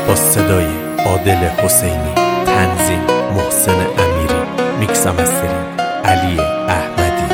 با صدای عادل حسینی، تنظیم محسن امیری، میکس مسترینگ علی احمدی.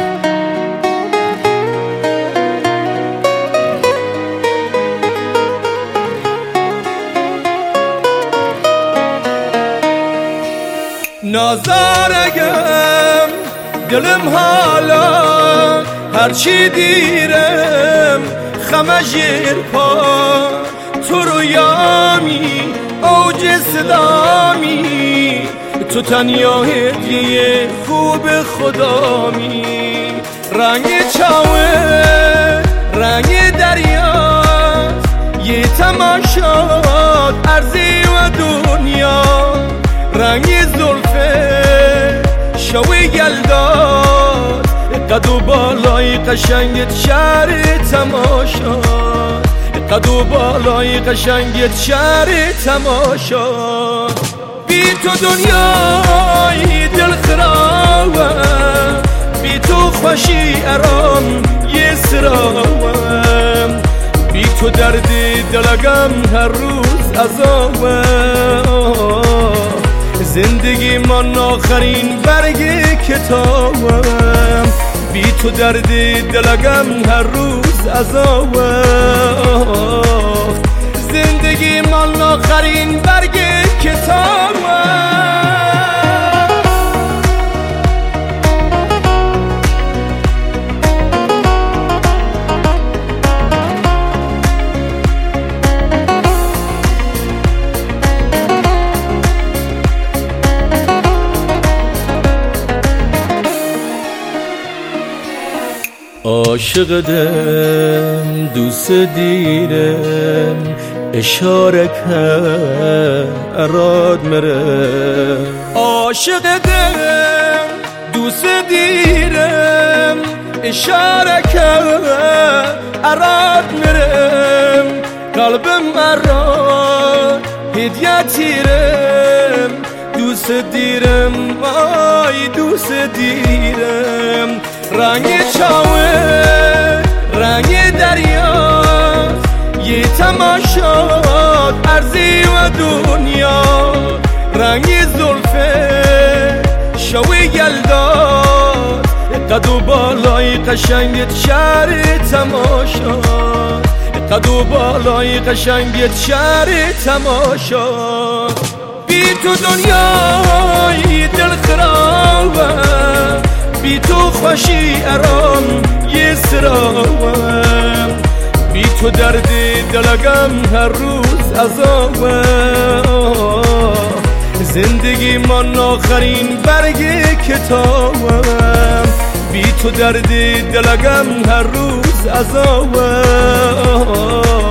نازارگم دلم حالا هرچی دیرم خمجیر پا تو رویامی اوج صدامی تو تنیا هدیه خوب خدامی رنگ چاوه رنگ دریا یه تماشات ارزی و دنیا رنگ زلفه شوی گلداد قد و بالای قشنگت شهر تماشات قد و بالای قشنگت شهر تماشات بی تو دنیای دل خراوه بی تو خوشی ارام یه سراوه بی تو درد دلگم هر روز عذابه زندگی من آخرین برگ کتابم بی تو درد دلگم هر روز عذابه زندگی من آخرین برگ کتابم عاشقدم دوست دیرم اشاره که اراد مره عاشقدم دوست دیرم اشاره که اراد مرم قلبم مرا هدیه تیرم دوست دیرم وای دوست دیرم رنگ چاوه رنگ دریا یه تماشات ارزی و دنیا رنگ زلفه شوی گلداد قد و بالای قشنگت شهر تماشات قد و بالای قشنگت شهر تماشات بی تو دنیای دل خرابه بی تو خوشی ارام یه سراوم بی تو درد دلگم هر روز عذابه زندگی من آخرین برگ کتابم بی تو درد دلگم هر روز عذابه